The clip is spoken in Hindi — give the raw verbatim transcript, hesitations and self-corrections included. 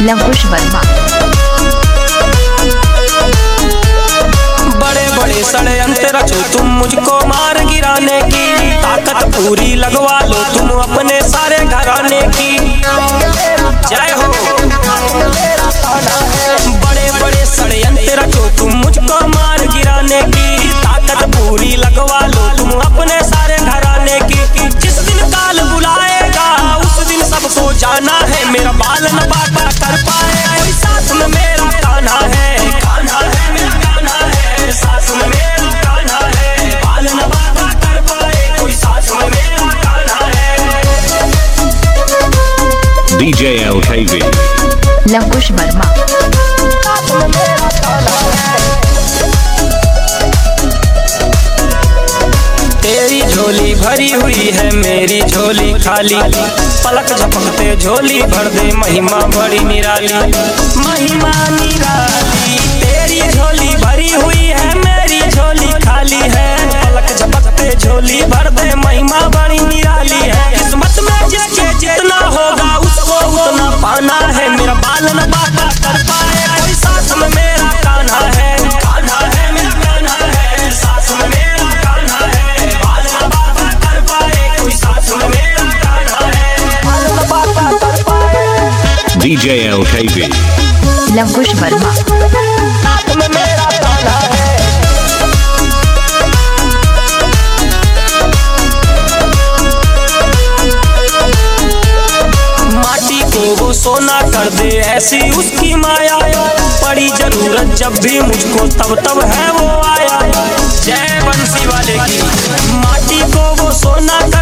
लवकुश वर्मा। बड़े बड़े षड्यंत्र रचो तुम मुझको मार गिराने की, ताकत पूरी लगवा लो तुम अपने सारे घराने की। जय हो। बड़े बड़े षड्यंत्र रचो तुम मुझको मार गिराने की, ताकत पूरी लगवा लो तुम अपने सारे घराने की। जिस दिन काल बुलाएगा उस दिन सबको जाना है, मेरा बाल न बाटा कर पाए कोई साथ में मेरा कान्हा है। कान्हा है मेरा कान्हा है, साथ में मेरा कान्हा है। बाल न बाटा कर पाए कोई साथ में मेरा कान्हा है। DJ L K V Lavkush Verma. तेरी झोली भरी हुई है मेरी झोली खाली, पलक झपकते झोली भर दे महिमा बड़ी निराली। महिमा निराली तेरी झोली भरी हुई है मेरी झोली खाली है, पलक झपकते झोली भर दे महिमा बड़ी निराली है। किस्मत में जे जितना होगा उसको उतना पाना है, मेरा बाल न बाटा कर पाए कोई साथ में मेरा कान्हा है। कान्हा है मेरा कान्हा है, साथ में मेरा कान्हा है। बाल न बाटा कर पाए कोई साथ में मेरा कान्हा है। बाल न बाटा कर पाए। DJ L K V Lavkush Verma. साथ में मेरा कान्हा है। माटी को वो सोना कर दे ऐसी उसकी माया, पड़ी जरूरत जब भी मुझको तब तब है वो आया। जय बंसी वाले की। माटी को वो सोना कर